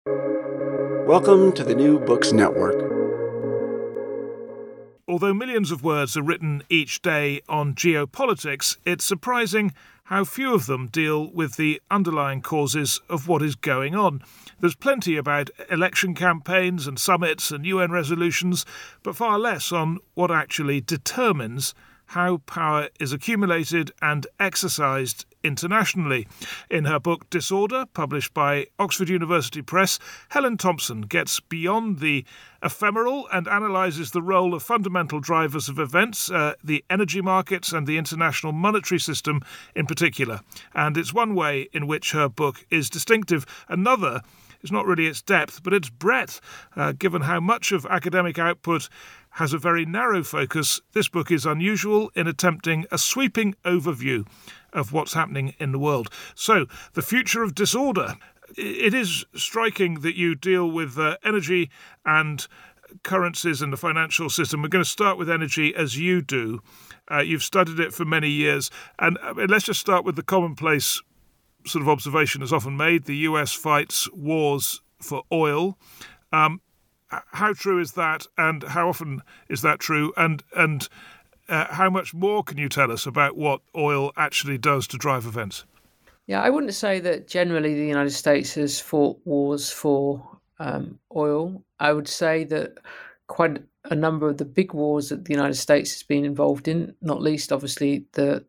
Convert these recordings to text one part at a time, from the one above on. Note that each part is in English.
Welcome to the New Books Network. Although millions of words are written each day on geopolitics, it's surprising how few of them deal with the underlying causes of what is going on. There's plenty about election campaigns and summits and UN resolutions, but far less on what actually determines how power is accumulated and exercised internationally. In her book Disorder, published by Oxford University Press, Helen Thompson gets beyond the ephemeral and analyses the role of fundamental drivers of events, the energy markets and the international monetary system in particular. And it's one way in which her book is distinctive. Another is not really its depth, but its breadth. Given how much of academic output has a very narrow focus, this book is unusual in attempting a sweeping overview of what's happening in the world. So, The Future of Disorder. It is striking that you deal with energy and currencies and the financial system. We're going to start with energy as you do. You've studied it for many years. And let's just start with the commonplace sort of observation that's often made. The US fights wars for oil. How true is that, and how often is that true? And how much more can you tell us about what oil actually does to drive events? Yeah, I wouldn't say that generally the United States has fought wars for oil. I would say that quite a number of the big wars that the United States has been involved in, not least obviously the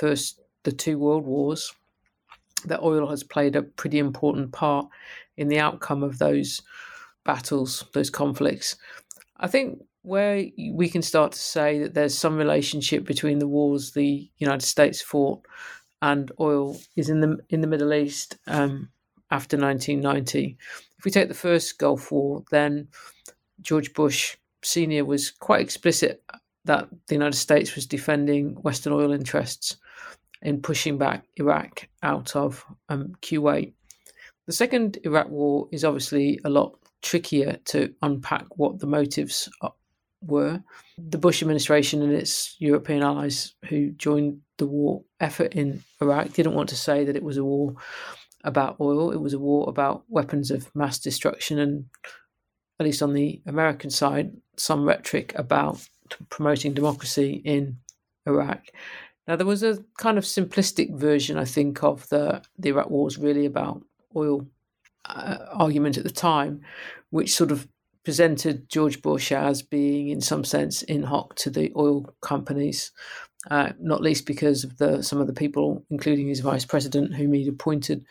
two world wars, that oil has played a pretty important part in the outcome of those battles, those conflicts. I think where we can start to say that there's some relationship between the wars the United States fought and oil is in the Middle East after 1990. If we take the first Gulf War, then George Bush Sr. was quite explicit that the United States was defending Western oil interests in pushing back Iraq out of Kuwait. The second Iraq war is obviously a lot trickier to unpack what the motives were. The Bush administration and its European allies who joined the war effort in Iraq didn't want to say that it was a war about oil. It was a war about weapons of mass destruction and, at least on the American side, some rhetoric about promoting democracy in Iraq. Now, there was a kind of simplistic version, I think, of the Iraq war was really about oil argument at the time, which sort of presented George Bush as being, in some sense, in hoc to the oil companies, not least because of some of the people, including his vice president, whom he'd appointed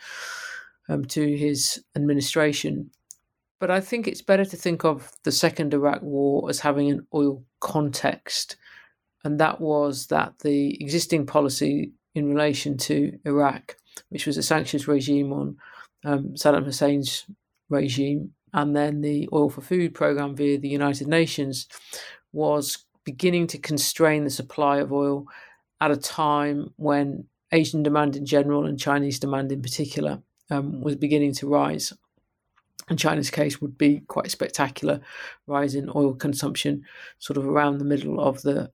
to his administration. But I think it's better to think of the second Iraq war as having an oil context, and that was that the existing policy in relation to Iraq, which was a sanctions regime on Saddam Hussein's regime, and then the oil for food program via the United Nations, was beginning to constrain the supply of oil at a time when Asian demand in general and Chinese demand in particular was beginning to rise. In China's case would be quite a spectacular rise in oil consumption sort of around the middle of the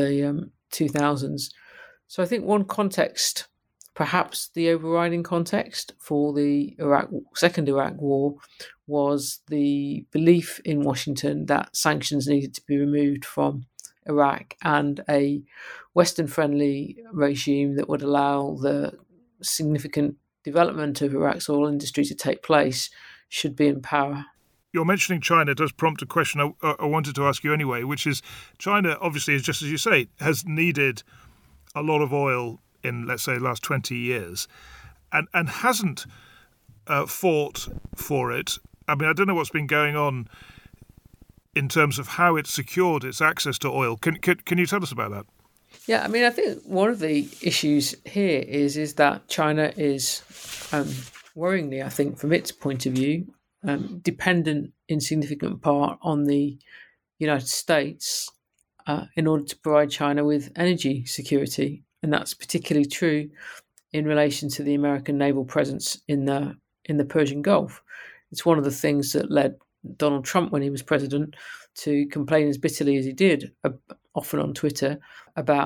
2000s. So I think one context, perhaps the overriding context for the second Iraq war, was the belief in Washington that sanctions needed to be removed from Iraq and a Western-friendly regime that would allow the significant development of Iraq's oil industry to take place should be in power. You're mentioning China does prompt a question I wanted to ask you anyway, which is China, obviously, is just as you say, has needed a lot of oil in, let's say, the last 20 years and hasn't fought for it. I mean, I don't know what's been going on in terms of how it's secured its access to oil. Can you tell us about that? Yeah, I mean, I think one of the issues here is that China is, worryingly, I think, from its point of view, dependent in significant part on the United States in order to provide China with energy security. And that's particularly true in relation to the American naval presence in the Persian Gulf. It's one of the things that led Donald Trump, when he was president, to complain as bitterly as he did, often on Twitter, about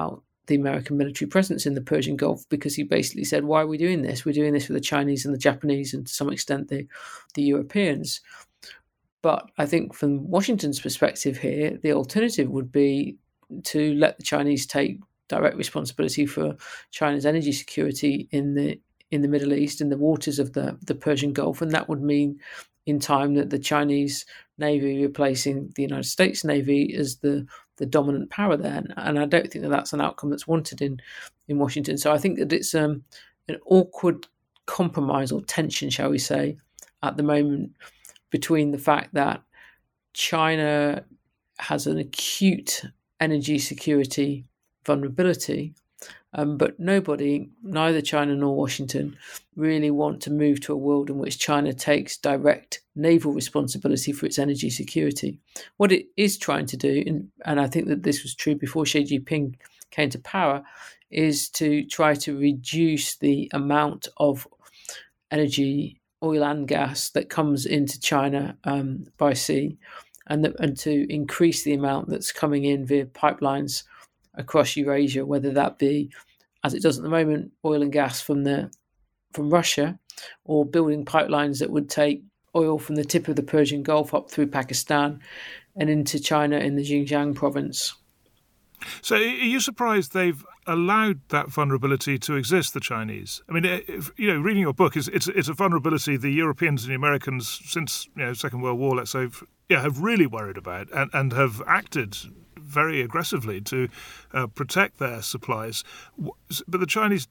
the American military presence in the Persian Gulf, because he basically said, why are we doing this? We're doing this for the Chinese and the Japanese and to some extent the Europeans. But I think from Washington's perspective here, the alternative would be to let the Chinese take direct responsibility for China's energy security in the Middle East, in the waters of the Persian Gulf, and that would mean in time that the Chinese Navy replacing the United States Navy as the dominant power there. And I don't think that that's an outcome that's wanted in Washington. So I think that it's an awkward compromise or tension, shall we say, at the moment between the fact that China has an acute energy security vulnerability, but nobody, neither China nor Washington, really want to move to a world in which China takes direct naval responsibility for its energy security. What it is trying to do, and I think that this was true before Xi Jinping came to power, is to try to reduce the amount of energy, oil and gas, that comes into China by sea, and to increase the amount that's coming in via pipelines across Eurasia, whether that be, as it does at the moment, oil and gas from Russia, or building pipelines that would take oil from the tip of the Persian Gulf up through Pakistan and into China in the Xinjiang province. So are you surprised they've allowed that vulnerability to exist, the Chinese? I mean, reading your book, it's a vulnerability the Europeans and the Americans since Second World War, let's say, have really worried about and have acted very aggressively to protect their supplies. But the Chinese,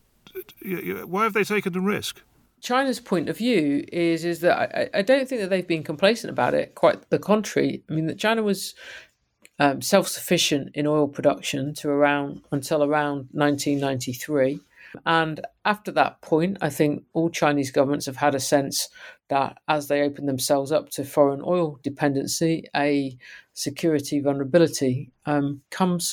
why have they taken the risk? China's point of view is that I don't think that they've been complacent about it. Quite the contrary. I mean, that China was self-sufficient in oil production until around 1993. And after that point, I think all Chinese governments have had a sense that as they open themselves up to foreign oil dependency, a security vulnerability comes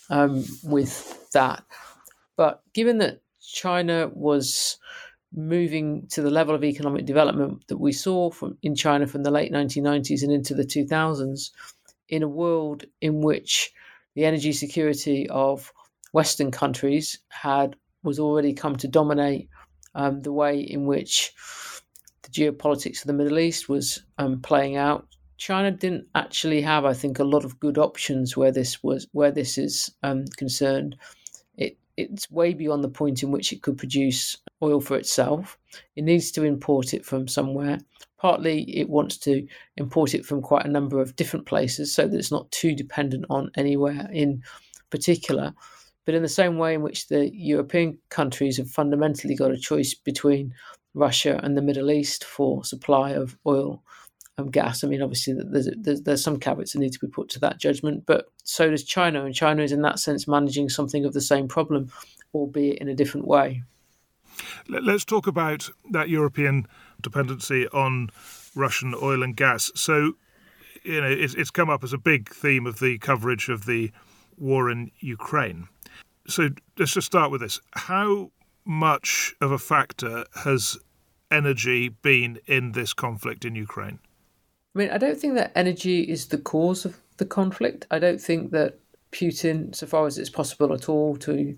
with that. But given that China was moving to the level of economic development that we saw in China from the late 1990s and into the 2000s, in a world in which the energy security of Western countries was already come to dominate the way in which the geopolitics of the Middle East was playing out, China didn't actually have, I think, a lot of good options where this is concerned. It's way beyond the point in which it could produce oil for itself. It needs to import it from somewhere. Partly it wants to import it from quite a number of different places so that it's not too dependent on anywhere in particular. But in the same way in which the European countries have fundamentally got a choice between Russia and the Middle East for supply of oil and gas. I mean, obviously, there's some caveats that need to be put to that judgment, but so does China. And China is in that sense managing something of the same problem, albeit in a different way. Let's talk about that European dependency on Russian oil and gas. So, it's come up as a big theme of the coverage of the war in Ukraine. So let's just start with this. How much of a factor has energy been in this conflict in Ukraine? I mean, I don't think that energy is the cause of the conflict. I don't think that Putin, so far as it's possible at all to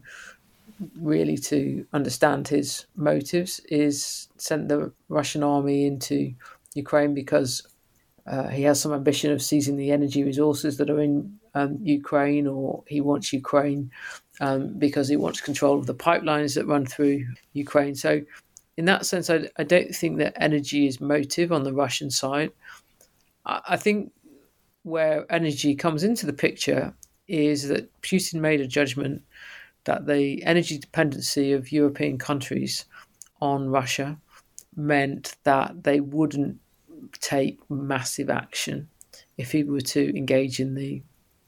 understand his motives, is sent the Russian army into Ukraine because he has some ambition of seizing the energy resources that are in Ukraine, or he wants Ukraine because he wants control of the pipelines that run through Ukraine. So in that sense, I don't think that energy is motive on the Russian side. I think where energy comes into the picture is that Putin made a judgment that the energy dependency of European countries on Russia meant that they wouldn't take massive action if he were to engage in the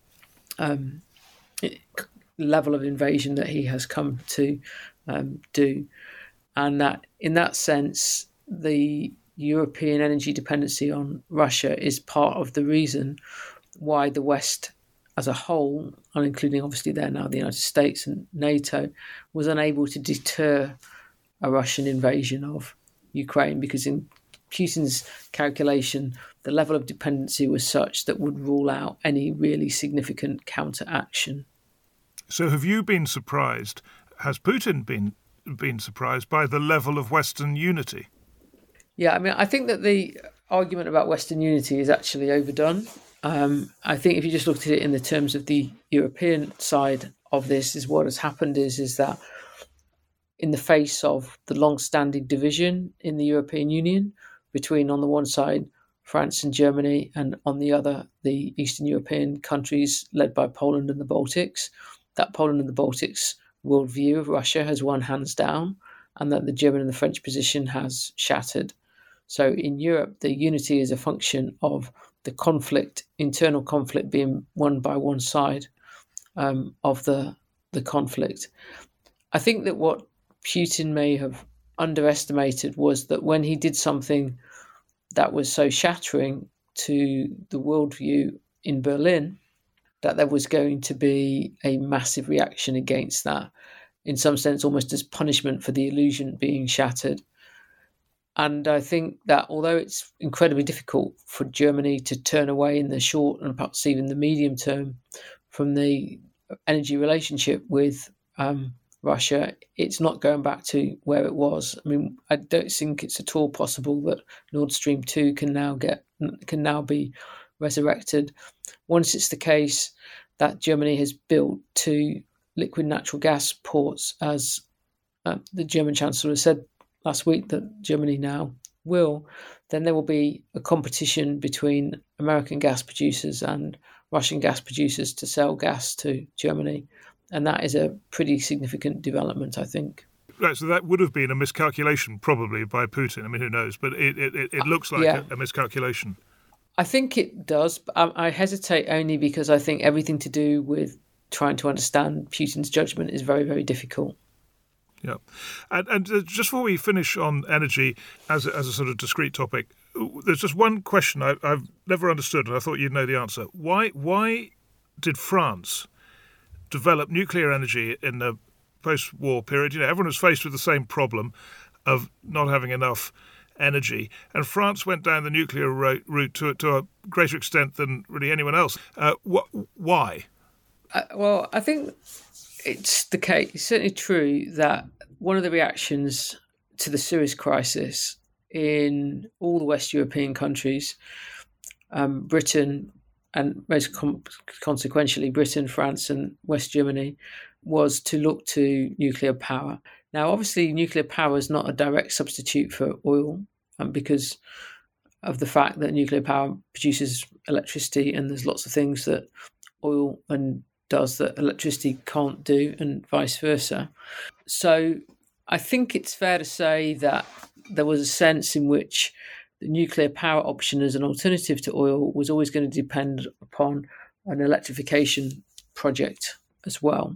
level of invasion that he has come to do. And that in that sense, the European energy dependency on Russia is part of the reason why the West as a whole, and including obviously there now the United States and NATO, was unable to deter a Russian invasion of Ukraine, because in Putin's calculation, the level of dependency was such that would rule out any really significant counter-action. So have you been surprised? Has Putin been surprised by the level of Western unity? Yeah, I mean, I think that the argument about Western unity is actually overdone. I think if you just looked at it in the terms of the European side of this, is what has happened is that in the face of the long-standing division in the European Union between, on the one side, France and Germany, and on the other, the Eastern European countries led by Poland and the Baltics, that Poland and the Baltics worldview of Russia has won hands down, and that the German and the French position has shattered. So in Europe, the unity is a function of the conflict, internal conflict, being won by one side of the conflict. I think that what Putin may have underestimated was that when he did something that was so shattering to the worldview in Berlin, that there was going to be a massive reaction against that, in some sense almost as punishment for the illusion being shattered. And I think that although it's incredibly difficult for Germany to turn away in the short and perhaps even the medium term from the energy relationship with Russia, it's not going back to where it was. I mean, I don't think it's at all possible that Nord Stream 2 can now be resurrected. Once it's the case that Germany has built 2 liquid natural gas ports, as the German Chancellor has said last week that Germany now will, then there will be a competition between American gas producers and Russian gas producers to sell gas to Germany. And that is a pretty significant development, I think. Right, so that would have been a miscalculation, probably, by Putin. I mean, who knows? But it looks like a miscalculation. I think it does. But I hesitate only because I think everything to do with trying to understand Putin's judgment is very, very difficult. Yeah. And just before we finish on energy as a sort of discrete topic, there's just one question I've never understood, and I thought you'd know the answer. Why did France develop nuclear energy in the post-war period? You know, everyone was faced with the same problem of not having enough energy, and France went down the nuclear route to a greater extent than really anyone else. Why? Well, I think it's the case. It's certainly true that one of the reactions to the Suez crisis in all the West European countries, Britain, and most consequentially Britain, France and West Germany, was to look to nuclear power. Now, obviously, nuclear power is not a direct substitute for oil because of the fact that nuclear power produces electricity, and there's lots of things that oil does that electricity can't do, and vice versa. So I think it's fair to say that there was a sense in which the nuclear power option as an alternative to oil was always going to depend upon an electrification project as well.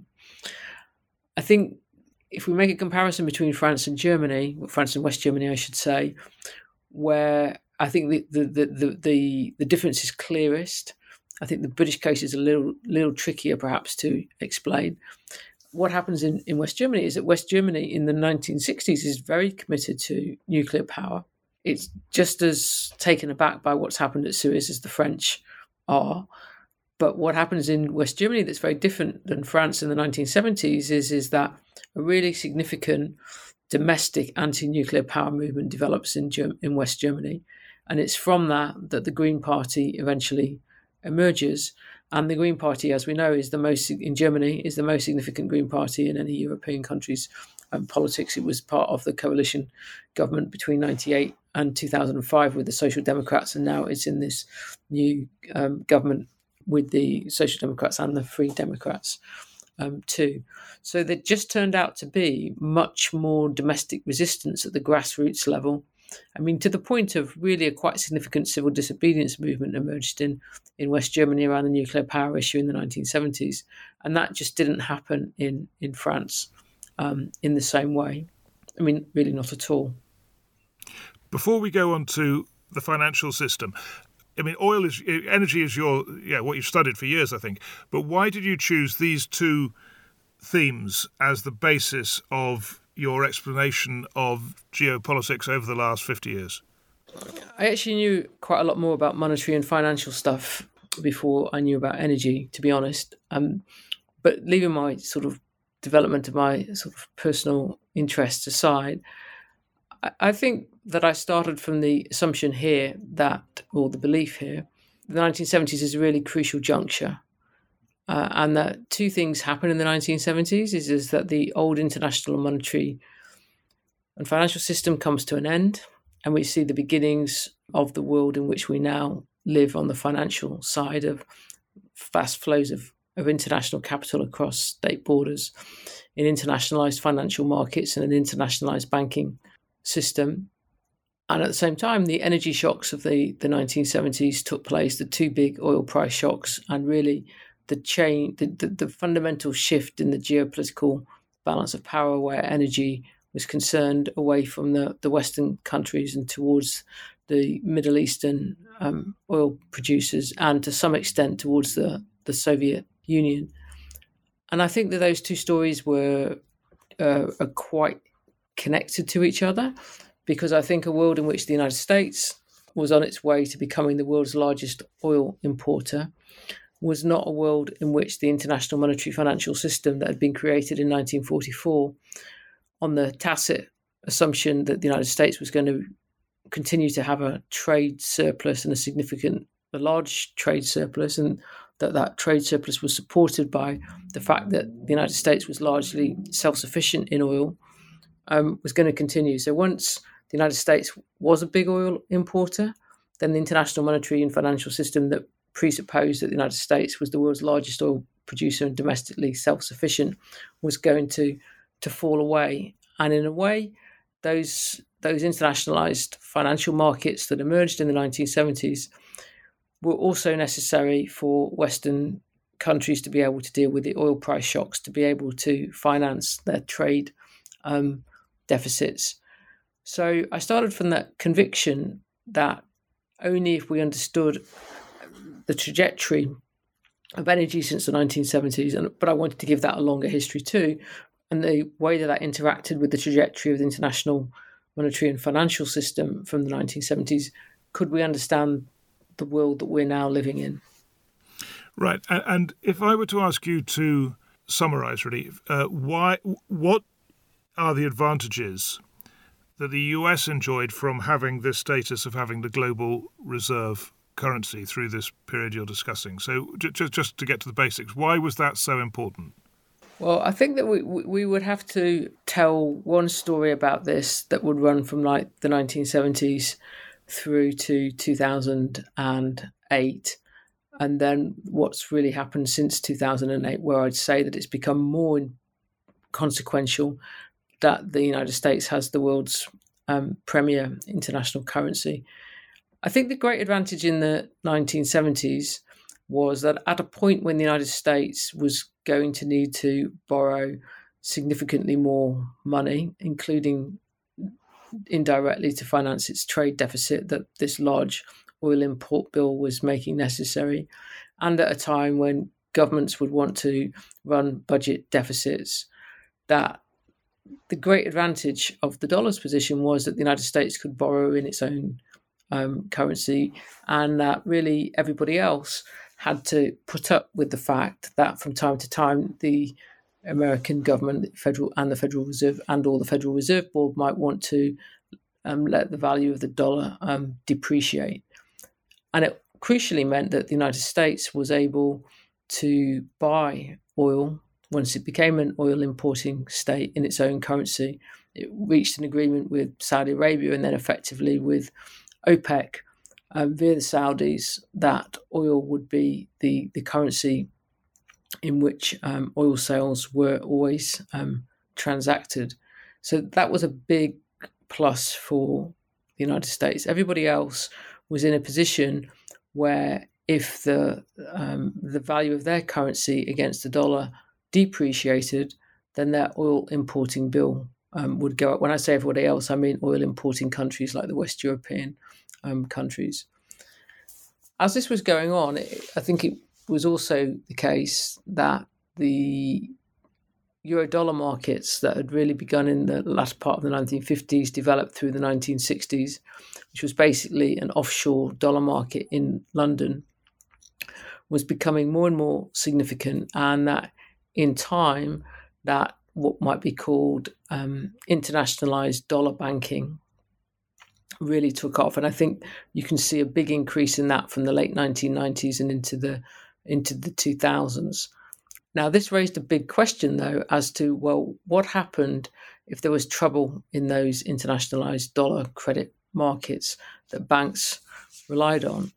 I think if we make a comparison between France and Germany, France and West Germany, I should say, where I think the difference is clearest. I think the British case is a little trickier, perhaps, to explain. What happens in West Germany is that West Germany in the 1960s is very committed to nuclear power. It's just as taken aback by what's happened at Suez as the French are. But what happens in West Germany that's very different than France in the 1970s is that a really significant domestic anti-nuclear power movement develops in West Germany. And it's from that the Green Party eventually emerges. And the Green Party, as we know, in Germany is the most significant Green Party in any European country's politics. It was part of the coalition government between 1998 and 2005 with the Social Democrats, and now it's in this new government with the Social Democrats and the Free Democrats too. So there just turned out to be much more domestic resistance at the grassroots level. I mean, to the point of really a quite significant civil disobedience movement emerged in West Germany around the nuclear power issue in the 1970s. And that just didn't happen in France in the same way. I mean, really not at all. Before we go on to the financial system, I mean, energy is what you've studied for years, I think. But why did you choose these two themes as the basis of your explanation of geopolitics over the last 50 years? I actually knew quite a lot more about monetary and financial stuff before I knew about energy, to be honest. But leaving my sort of development of my sort of personal interests aside, I think that I started from the assumption here that, or the belief here, the 1970s is a really crucial juncture. And that two things happen in the 1970s is that the old international monetary and financial system comes to an end, and we see the beginnings of the world in which we now live on the financial side of vast flows of international capital across state borders, in internationalized financial markets and an internationalized banking system. And at the same time, the energy shocks of the 1970s took place, the two big oil price shocks, and really the fundamental shift in the geopolitical balance of power, where energy was concerned away from the Western countries and towards the Middle Eastern oil producers, and to some extent towards the Soviet Union. And I think that those two stories are quite connected to each other, because I think a world in which the United States was on its way to becoming the world's largest oil importer was not a world in which the international monetary financial system that had been created in 1944 on the tacit assumption that the United States was going to continue to have a trade surplus and a large trade surplus, and that trade surplus was supported by the fact that the United States was largely self-sufficient in oil, was going to continue. So once the United States was a big oil importer, then the international monetary and financial system that presupposed that the United States was the world's largest oil producer and domestically self-sufficient was going to fall away. And in a way, those internationalized financial markets that emerged in the 1970s were also necessary for Western countries to be able to deal with the oil price shocks, to be able to finance their trade deficits. So I started from that conviction that only if we understood the trajectory of energy since the 1970s, but I wanted to give that a longer history too, and the way that interacted with the trajectory of the international monetary and financial system from the 1970s, could we understand the world that we're now living in. Right. And if I were to ask you to summarize, really, what are the advantages that the US enjoyed from having this status of having the global reserve currency through this period you're discussing? So just to get to the basics, why was that so important? Well, I think that we would have to tell one story about this that would run from like the 1970s through to 2008, and then what's really happened since 2008, where I'd say that it's become more consequential that the United States has the world's premier international currency. I think the great advantage in the 1970s was that at a point when the United States was going to need to borrow significantly more money, including indirectly to finance its trade deficit that this large oil import bill was making necessary, and at a time when governments would want to run budget deficits, that the great advantage of the dollar's position was that the United States could borrow in its own currency, and that really everybody else had to put up with the fact that from time to time the American government, the Federal Reserve, and or the Federal Reserve Board might want to let the value of the dollar depreciate. And it crucially meant that the United States was able to buy oil once it became an oil importing state in its own currency. It reached an agreement with Saudi Arabia and then effectively with OPEC via the Saudis that oil would be the currency in which oil sales were always transacted. So that was a big plus for the United States. Everybody else was in a position where if the value of their currency against the dollar depreciated, then their oil importing bill would go up. When I say everybody else, I mean oil importing countries like the West European countries. As this was going on, I think it was also the case that the euro-dollar markets that had really begun in the last part of the 1950s developed through the 1960s, which was basically an offshore dollar market in London, was becoming more and more significant, and that in time that what might be called internationalized dollar banking really took off. And I think you can see a big increase in that from the late 1990s and into the 2000s. Now, this raised a big question, though, as to, well, what happened if there was trouble in those internationalized dollar credit markets that banks relied on?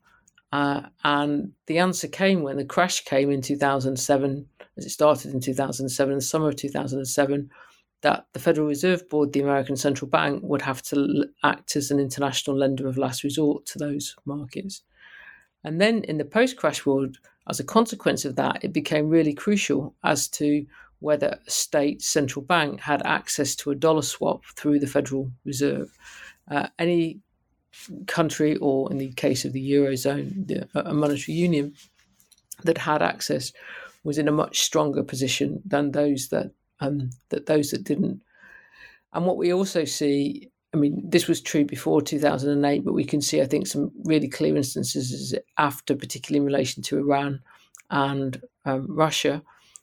And the answer came when the crash came in 2007, as it started in 2007, in the summer of 2007, that the Federal Reserve Board, the American Central Bank, would have to act as an international lender of last resort to those markets. And then in the post-crash world, as a consequence of that, it became really crucial as to whether a state central bank had access to a dollar swap through the Federal Reserve. Any country, or in the case of the Eurozone, a monetary union that had access, was in a much stronger position than those that didn't. And what we also see, I mean, this was true before 2008, but we can see, I think, some really clear instances after, particularly in relation to Iran and Russia,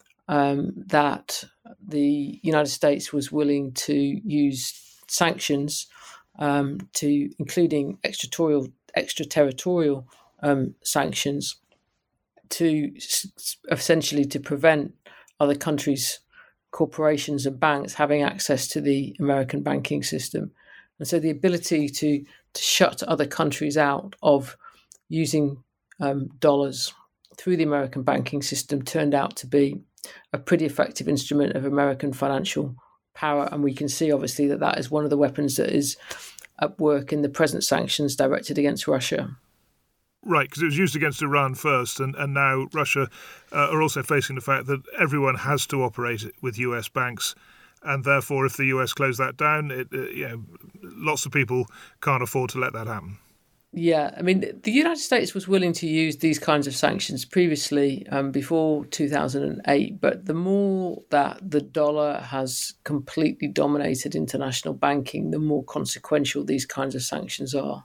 that the United States was willing to use sanctions, including extraterritorial sanctions, to essentially to prevent other countries' corporations and banks having access to the American banking system. And so the ability to shut other countries out of using dollars through the American banking system turned out to be a pretty effective instrument of American financial power. And we can see, obviously, that is one of the weapons that is at work in the present sanctions directed against Russia. Right, because it was used against Iran first, and now Russia are also facing the fact that everyone has to operate with US banks. And therefore, if the US close that down, lots of people can't afford to let that happen. Yeah, I mean, the United States was willing to use these kinds of sanctions previously, before 2008. But the more that the dollar has completely dominated international banking, the more consequential these kinds of sanctions are.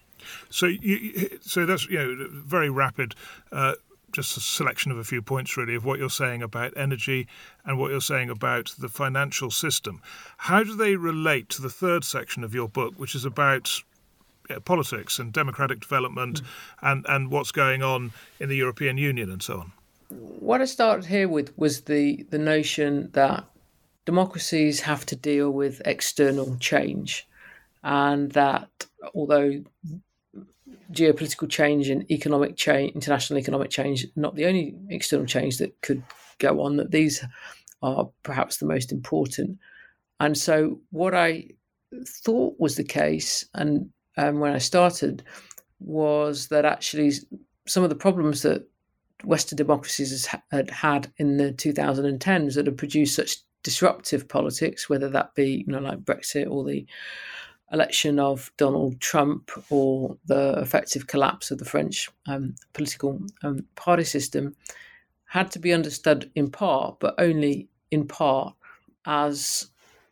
So that's very rapid. Just a selection of a few points, really, of what you're saying about energy and what you're saying about the financial system. How do they relate to the third section of your book, which is about politics and democratic development and what's going on in the European Union and so on? What I started here with was the notion that democracies have to deal with external change, and that although geopolitical change and economic change, international economic change, not the only external change that could go on, that these are perhaps the most important. And so what I thought was the case, and when I started, was that actually some of the problems that Western democracies had in the 2010s that have produced such disruptive politics, whether that be like Brexit or the election of Donald Trump or the effective collapse of the French political party system, had to be understood in part, but only in part, as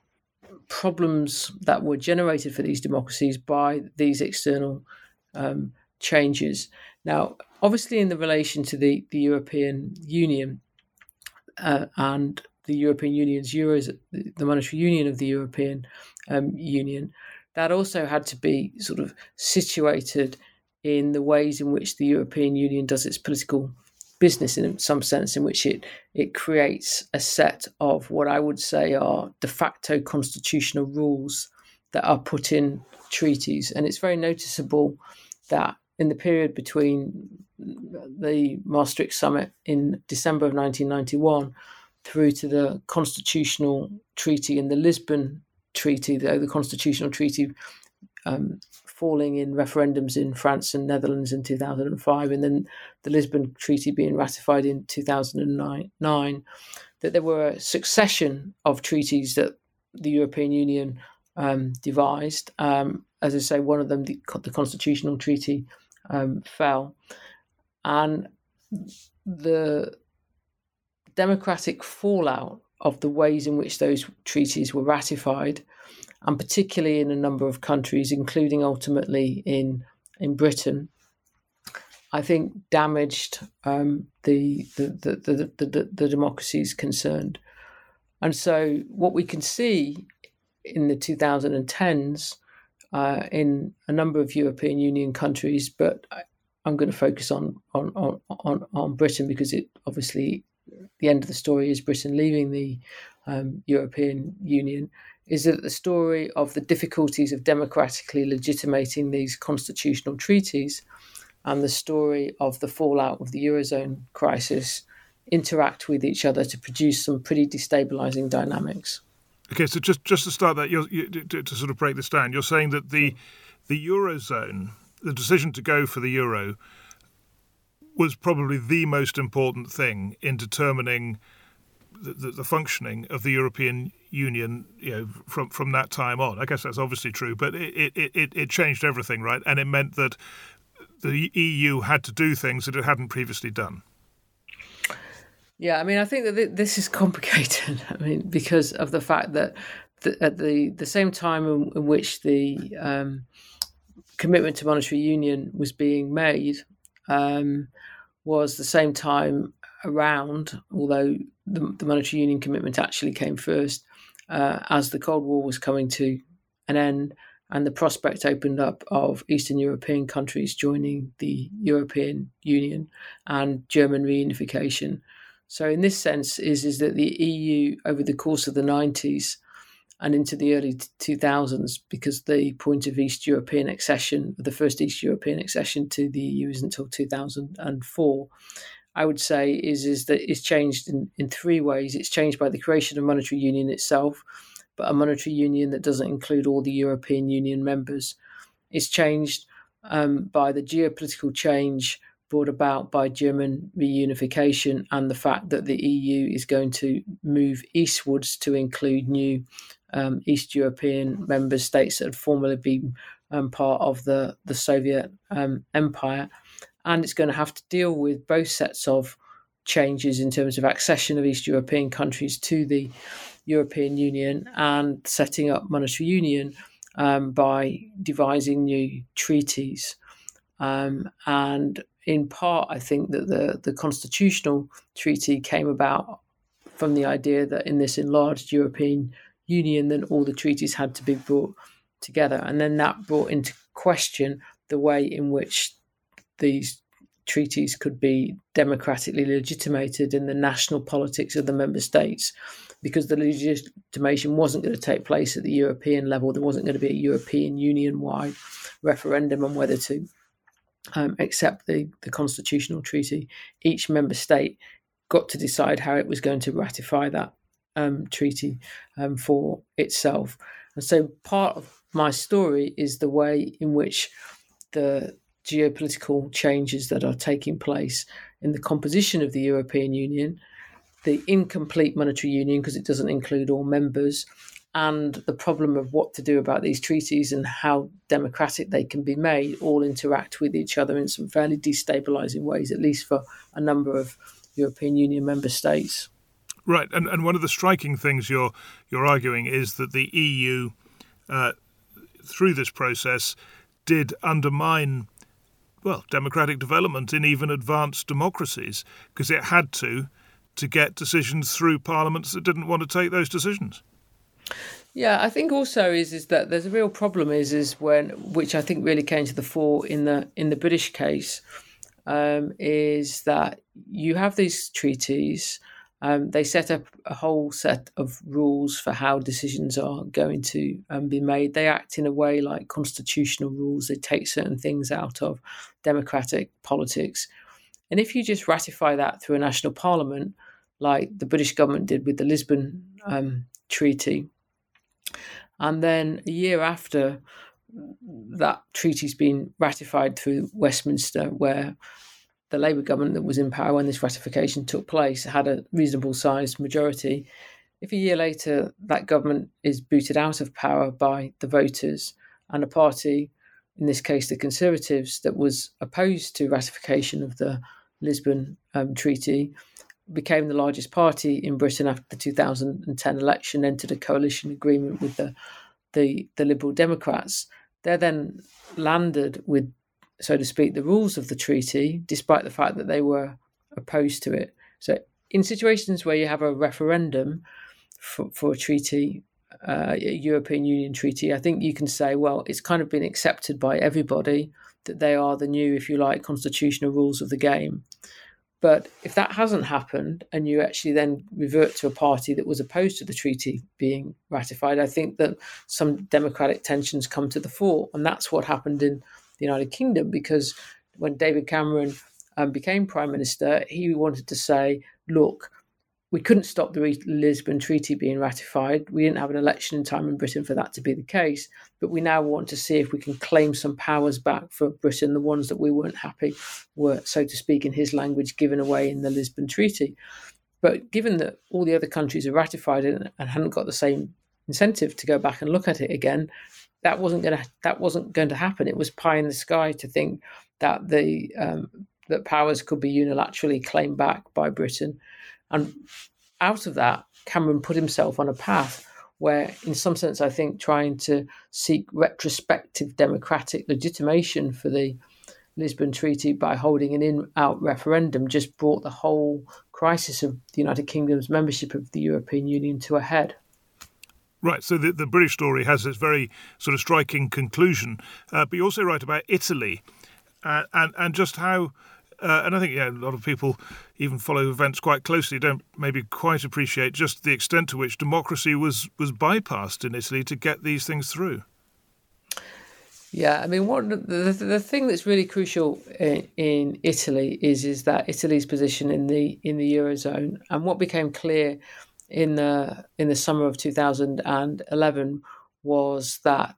problems that were generated for these democracies by these external changes. Now, obviously, in the relation to the European Union and the European Union's Euros, the monetary union of the European Union, that also had to be sort of situated in the ways in which the European Union does its political business, in some sense, in which it creates a set of what I would say are de facto constitutional rules that are put in treaties. And it's very noticeable that in the period between the Maastricht Summit in December of 1991 through to the Constitutional Treaty and the Lisbon Treaty, the Constitutional Treaty falling in referendums in France and Netherlands in 2005, and then the Lisbon Treaty being ratified in 2009, that there were a succession of treaties that the European Union devised. As I say, one of them, the Constitutional Treaty, fell. And the democratic fallout of the ways in which those treaties were ratified, and particularly in a number of countries, including ultimately in Britain, I think, damaged the democracies concerned. And so what we can see in the 2010s in a number of European Union countries, but I'm going to focus on Britain because it obviously the end of the story is Britain leaving the European Union, is that the story of the difficulties of democratically legitimating these constitutional treaties and the story of the fallout of the Eurozone crisis interact with each other to produce some pretty destabilizing dynamics. Okay, so just to start that, to sort of break this down, you're saying that the Eurozone, the decision to go for the euro, was probably the most important thing in determining the functioning of the European Union, from that time on. I guess that's obviously true, but it changed everything, right? And it meant that the EU had to do things that it hadn't previously done. Yeah, I mean, I think that this is complicated. I mean, because of the fact that at the same time in which the commitment to monetary union was being made was the same time around, although the monetary union commitment actually came first, as the Cold War was coming to an end and the prospect opened up of Eastern European countries joining the European Union and German reunification. So in this sense is that the EU over the course of the 90s and into the early 2000s, because the point of East European accession, the first East European accession to the EU is until 2004, I would say is that it's changed in three ways. It's changed by the creation of monetary union itself, but a monetary union that doesn't include all the European Union members. It's changed by the geopolitical change brought about by German reunification and the fact that the EU is going to move eastwards to include new East European member states that had formerly been part of the Soviet Empire. And it's going to have to deal with both sets of changes in terms of accession of East European countries to the European Union and setting up monetary union by devising new treaties. And in part, I think that the constitutional treaty came about from the idea that in this enlarged European Union, then all the treaties had to be brought together. And then that brought into question the way in which these treaties could be democratically legitimated in the national politics of the member states, because the legitimation wasn't going to take place at the European level. There wasn't going to be a European Union-wide referendum on whether to accept the constitutional treaty. Each member state got to decide how it was going to ratify that treaty for itself. And so part of my story is the way in which the geopolitical changes that are taking place in the composition of the European Union, the incomplete monetary union because it doesn't include all members, and the problem of what to do about these treaties and how democratic they can be made all interact with each other in some fairly destabilizing ways, at least for a number of European Union member states. Right, and one of the striking things you're arguing is that the EU, through this process, did undermine, democratic development in even advanced democracies because it had to get decisions through parliaments that didn't want to take those decisions. Yeah, I think also is that there's a real problem is when, which I think really came to the fore in the British case, is that you have these treaties. They set up a whole set of rules for how decisions are going to be made. They act in a way like constitutional rules. They take certain things out of democratic politics. And if you just ratify that through a national parliament, like the British government did with the Lisbon Treaty, and then a year after that treaty's been ratified through Westminster, where the Labour government that was in power when this ratification took place had a reasonable sized majority. If a year later that government is booted out of power by the voters and a party, in this case the Conservatives, that was opposed to ratification of the Lisbon Treaty, became the largest party in Britain after the 2010 election, entered a coalition agreement with the Liberal Democrats, they're then landed with so to speak, the rules of the treaty, despite the fact that they were opposed to it. So in situations where you have a referendum for a treaty, a European Union treaty, I think you can say, well, it's kind of been accepted by everybody that they are the new, if you like, constitutional rules of the game. But if that hasn't happened and you actually then revert to a party that was opposed to the treaty being ratified, I think that some democratic tensions come to the fore. And that's what happened in the United Kingdom, because when David Cameron became Prime Minister, he wanted to say, look, we couldn't stop the Lisbon Treaty being ratified. We didn't have an election in time in Britain for that to be the case. But we now want to see if we can claim some powers back for Britain. The ones that we weren't happy were, so to speak, in his language, given away in the Lisbon Treaty. But given that all the other countries have ratified it and hadn't got the same incentive to go back and look at it again, that wasn't going to happen. It was pie in the sky to think that that powers could be unilaterally claimed back by Britain. And out of that, Cameron put himself on a path where, in some sense, I think trying to seek retrospective democratic legitimation for the Lisbon Treaty by holding an in-out referendum just brought the whole crisis of the United Kingdom's membership of the European Union to a head. Right, so the British story has this very sort of striking conclusion. But you also write about Italy and just how... and I think a lot of people even follow events quite closely, don't maybe quite appreciate just the extent to which democracy was bypassed in Italy to get these things through. Yeah, I mean, the thing that's really crucial in Italy is that Italy's position in the Eurozone, and what became clear in the summer of 2011 was that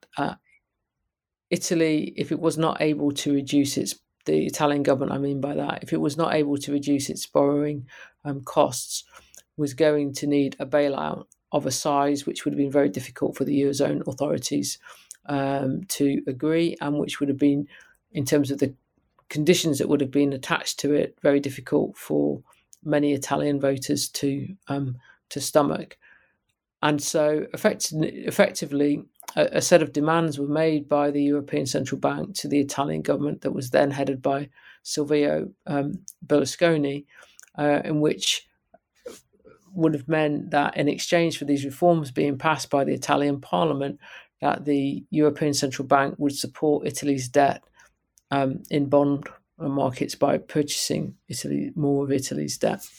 Italy, if it was not able to reduce the Italian government, I mean by that, if it was not able to reduce its borrowing costs, was going to need a bailout of a size which would have been very difficult for the Eurozone authorities to agree, and which would have been, in terms of the conditions that would have been attached to it, very difficult for many Italian voters to stomach. And so effectively, a set of demands were made by the European Central Bank to the Italian government that was then headed by Silvio Berlusconi, in which would have meant that in exchange for these reforms being passed by the Italian Parliament, that the European Central Bank would support Italy's debt in bond markets by purchasing more of Italy's debt.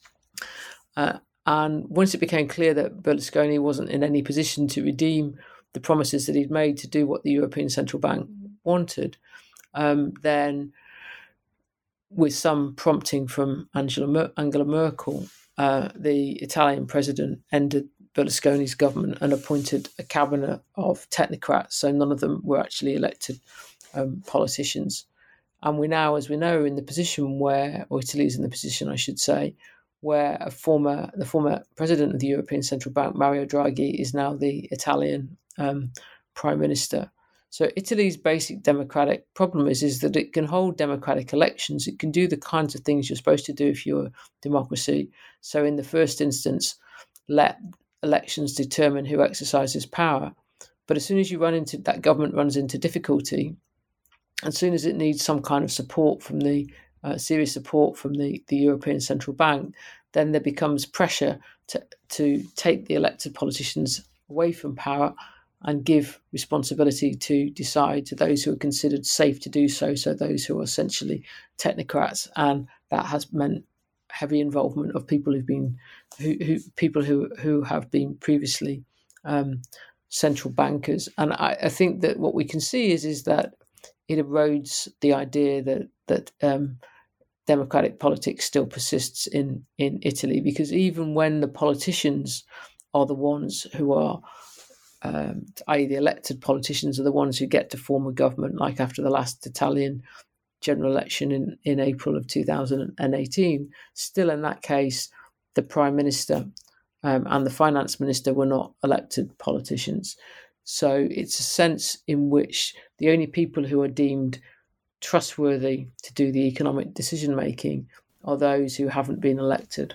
And once it became clear that Berlusconi wasn't in any position to redeem the promises that he'd made to do what the European Central Bank wanted, then with some prompting from Angela Merkel, the Italian president ended Berlusconi's government and appointed a cabinet of technocrats, so none of them were actually elected politicians. And we now, as we know, in the position where, or Italy is in the position, I should say, where the former president of the European Central Bank, Mario Draghi, is now the Italian prime minister. So Italy's basic democratic problem is that it can hold democratic elections. It can do the kinds of things you're supposed to do if you're a democracy. So in the first instance, let elections determine who exercises power. But as soon as that government runs into difficulty, as soon as it needs some kind of support from serious support from the European Central Bank, then there becomes pressure to take the elected politicians away from power and give responsibility to decide to those who are considered safe to do so, so those who are essentially technocrats. And that has meant heavy involvement of people who have been previously central bankers. And I think that what we can see is that it erodes the idea that democratic politics still persists in Italy, because even when the politicians are the ones who are, i.e. the elected politicians are the ones who get to form a government, like after the last Italian general election in April of 2018, still in that case, the Prime Minister and the Finance Minister were not elected politicians. So it's a sense in which the only people who are deemed trustworthy to do the economic decision-making are those who haven't been elected.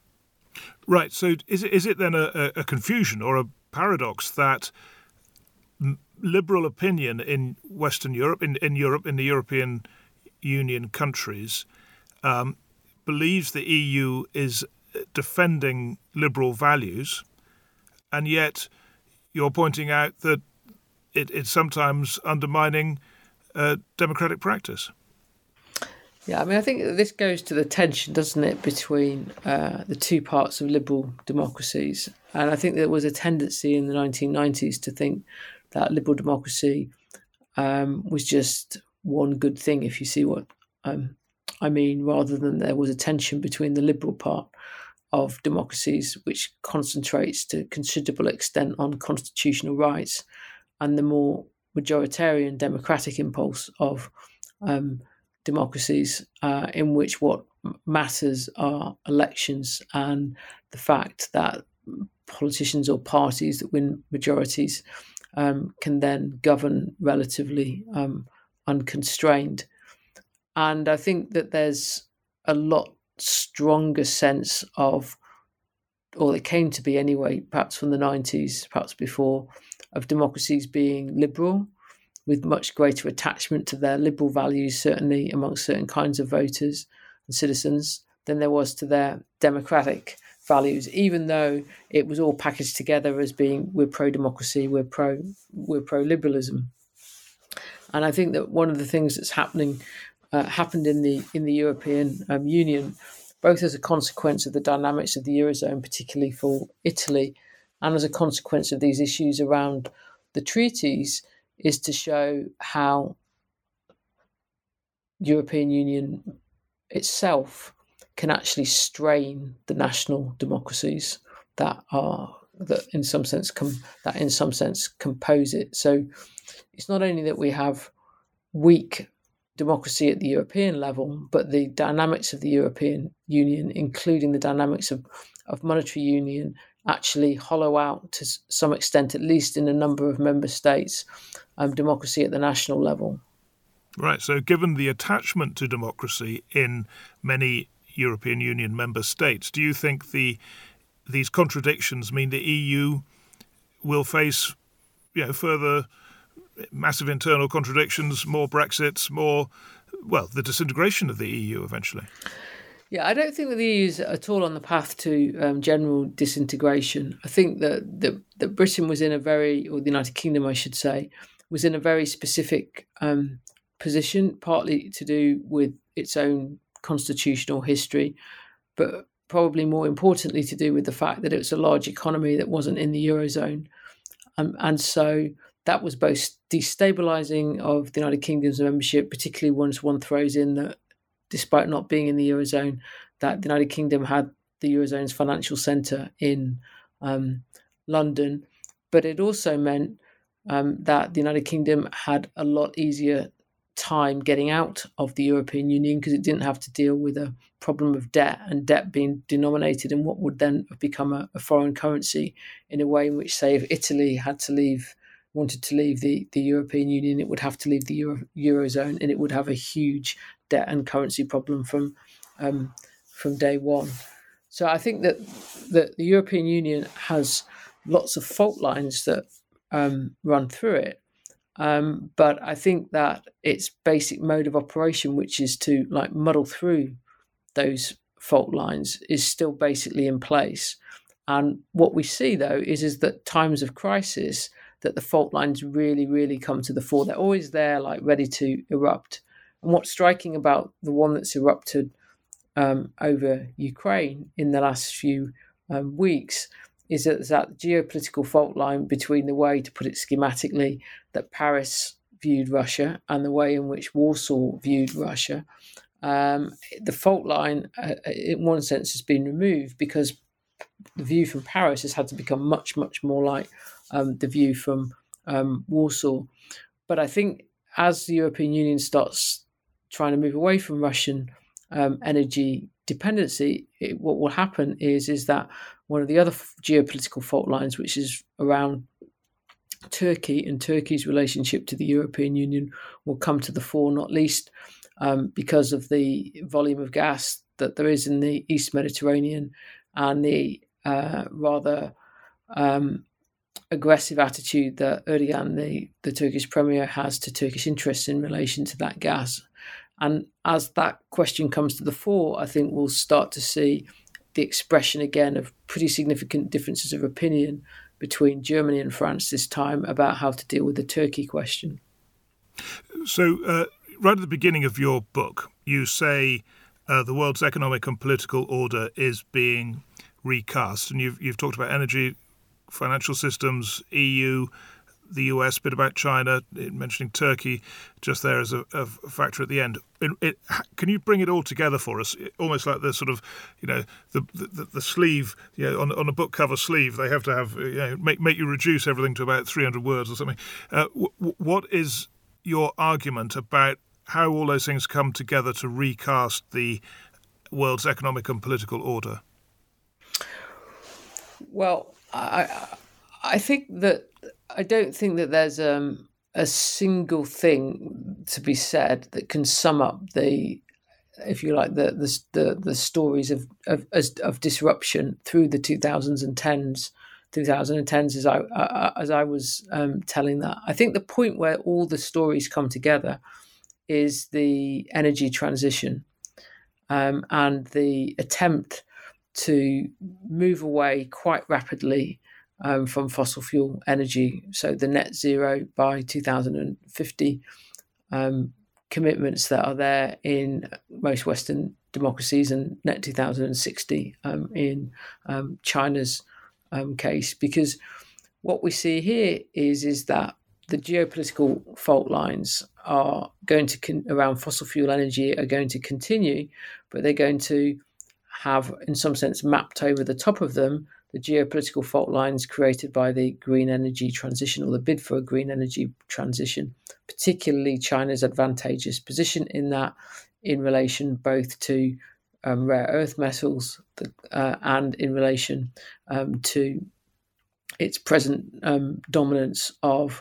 Right, so is it then a confusion or a paradox that liberal opinion in Western Europe, in Europe, in the European Union countries, believes the EU is defending liberal values, and yet you're pointing out that it's sometimes undermining democratic practice. Yeah, I mean, I think this goes to the tension, doesn't it, between the two parts of liberal democracies. And I think there was a tendency in the 1990s to think that liberal democracy was just one good thing, if you see what I mean, rather than there was a tension between the liberal part of democracies, which concentrates to considerable extent on constitutional rights, and the more majoritarian democratic impulse of democracies, in which what matters are elections and the fact that politicians or parties that win majorities can then govern relatively unconstrained. And I think that there's a lot stronger sense of, or it came to be anyway, perhaps from the 90s, perhaps before, of democracies being liberal, with much greater attachment to their liberal values, certainly amongst certain kinds of voters and citizens, than there was to their democratic values, even though it was all packaged together as being, we're pro-democracy, we're pro-liberalism. And I think that one of the things that's happened in the European Union, both as a consequence of the dynamics of the Eurozone, particularly for Italy, and as a consequence of these issues around the treaties, is to show how European Union itself can actually strain the national democracies that in some sense compose it. So it's not only that we have weak democracy at the European level, but the dynamics of the European Union, including the dynamics of monetary union, actually hollow out to some extent, at least in a number of member states, democracy at the national level. Right. So given the attachment to democracy in many European Union member states, do you think these contradictions mean the EU will face further massive internal contradictions, more Brexits, the disintegration of the EU eventually? Yeah, I don't think that the EU is at all on the path to general disintegration. I think that Britain was in or the United Kingdom, I should say, was in a very specific position, partly to do with its own constitutional history, but probably more importantly to do with the fact that it was a large economy that wasn't in the Eurozone. And so that was both destabilising of the United Kingdom's membership, particularly once one throws in that despite not being in the Eurozone, that the United Kingdom had the Eurozone's financial centre in London. But it also meant that the United Kingdom had a lot easier time getting out of the European Union because it didn't have to deal with a problem of debt, and debt being denominated in what would then have become a foreign currency, in a way in which, say, if Italy wanted to leave the European Union, it would have to leave the Eurozone, and it would have a huge debt and currency problem from day one. So I think that the European Union has lots of fault lines that run through it. But I think that its basic mode of operation, which is to muddle through those fault lines, is still basically in place. And what we see, though, is that times of crisis, that the fault lines really, really come to the fore. They're always there, ready to erupt. And what's striking about the one that's erupted over Ukraine in the last few weeks is that geopolitical fault line between the way, to put it schematically, that Paris viewed Russia and the way in which Warsaw viewed Russia. The fault line, in one sense, has been removed because the view from Paris has had to become much, much more like the view from Warsaw. But I think as the European Union starts trying to move away from Russian energy dependency, what will happen is that one of the other geopolitical fault lines, which is around Turkey and Turkey's relationship to the European Union, will come to the fore, not least because of the volume of gas that there is in the East Mediterranean and the rather aggressive attitude that Erdogan, the Turkish premier, has to Turkish interests in relation to that gas. And as that question comes to the fore, I think we'll start to see the expression again of pretty significant differences of opinion between Germany and France this time about how to deal with the Turkey question. So right at the beginning of your book, you say the world's economic and political order is being recast. And you've talked about energy, financial systems, EU, the US, a bit about China, mentioning Turkey just there as a factor at the end. Can you bring it all together for us? Almost like the sort of, the sleeve, on a book cover sleeve, they have to have, make you reduce everything to about 300 words or something. What is your argument about how all those things come together to recast the world's economic and political order? Well, I think that I don't think that there's a single thing to be said that can sum up the, if you like, the stories of disruption through the 2010s as I was telling that. I think the point where all the stories come together is the energy transition and the attempt to move away quite rapidly from fossil fuel energy. So the net zero by 2050 commitments that are there in most Western democracies, and net 2060 in China's case. Because what we see here is that the geopolitical fault lines are going to around fossil fuel energy are going to continue, but they're going to have, in some sense, mapped over the top of them the geopolitical fault lines created by the green energy transition, or the bid for a green energy transition, particularly China's advantageous position in that, in relation both to rare earth metals and in relation to its present dominance of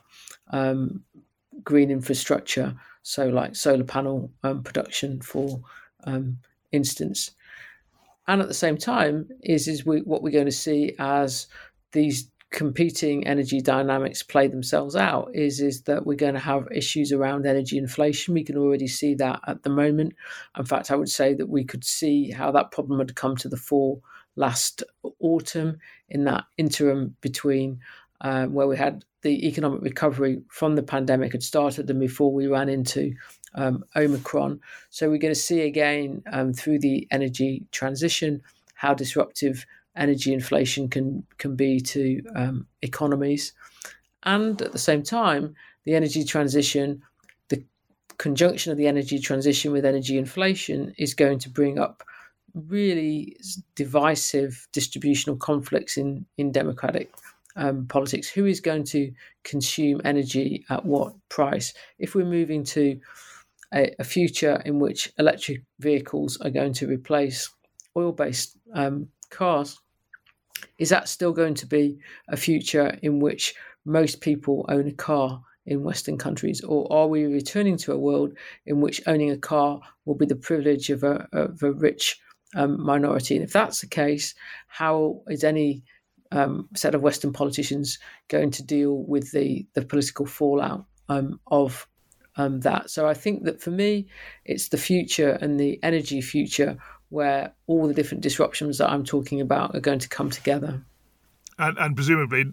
green infrastructure, so like solar panel production, for instance. And at the same time, what we're going to see as these competing energy dynamics play themselves out is that we're going to have issues around energy inflation. We can already see that at the moment. In fact, I would say that we could see how that problem had come to the fore last autumn, in that interim between where we had the economic recovery from the pandemic had started and before we ran into Omicron. So we're going to see again through the energy transition how disruptive energy inflation can be to economies. And at the same time, the energy transition, the conjunction of the energy transition with energy inflation, is going to bring up really divisive distributional conflicts in democratic politics. Who is going to consume energy at what price? If we're moving to a future in which electric vehicles are going to replace oil-based cars, is that still going to be a future in which most people own a car in Western countries? Or are we returning to a world in which owning a car will be the privilege of a rich minority? And if that's the case, how is any set of Western politicians going to deal with the political fallout of that? So I think that for me, it's the future and the energy future where all the different disruptions that I'm talking about are going to come together. And presumably,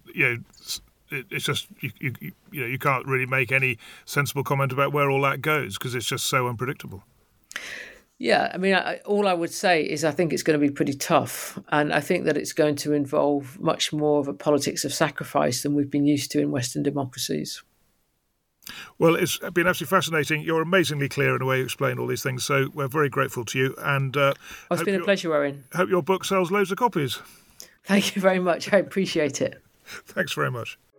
it's just you can't really make any sensible comment about where all that goes because it's just so unpredictable. Yeah, I mean, all I would say is I think it's going to be pretty tough, and I think that it's going to involve much more of a politics of sacrifice than we've been used to in Western democracies. Well, it's been absolutely fascinating. You're amazingly clear in the way you explain all these things, so we're very grateful to you. And it's been a pleasure, Owen. Hope your book sells loads of copies. Thank you very much. I appreciate it. Thanks very much.